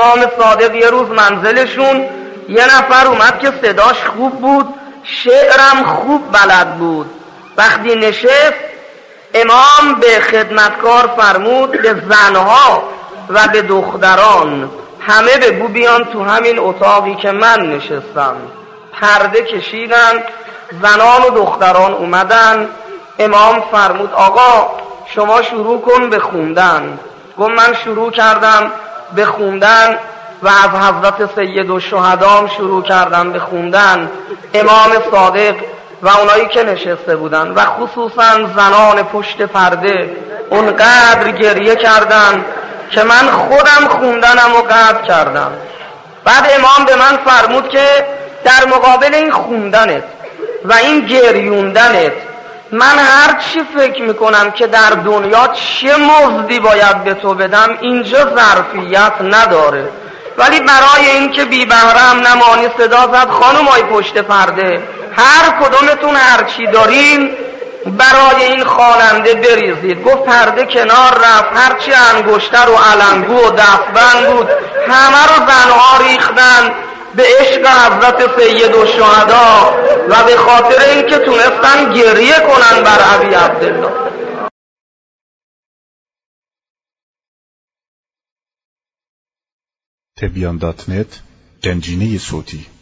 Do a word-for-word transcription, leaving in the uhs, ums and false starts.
امام صادق یه روز منزلشون یه نفر اومد که صداش خوب بود، شعرم خوب بلد بود. وقتی نشست امام به خدمتکار فرمود به زنها و به دختران همه بگو بیان تو همین اتاقی که من نشستم. پرده کشیدن، زنان و دختران اومدن. امام فرمود آقا شما شروع کن به خوندن. گفت من شروع کردم به خوندن و از حضرت سید الشهدام شروع کردم به خوندن. امام صادق و اونایی که نشسته بودن و خصوصا زنان پشت پرده اونقدر گریه کردن که من خودم خوندنم و قطع کردم. بعد امام به من فرمود که در مقابل این خوندنت و این گریوندنت من هر چی فکر میکنم که در دنیا چه مزدی باید به تو بدم اینجا ظرفیت نداره، ولی برای این که بی بهرم نمانی صدا زد خانمای پشت پرده هر کدومتون هر چی دارین برای این خواننده بریزید. گفت پرده کنار رفت، هرچی انگشتر و علنگو و دستبند بود همه رو زنها ریختن به عشق حضرت سید الشهدا و به خاطر اینکه تونستن گریه کنن بر ابی عبدالله. تبیان دات نت گنجینه صوتی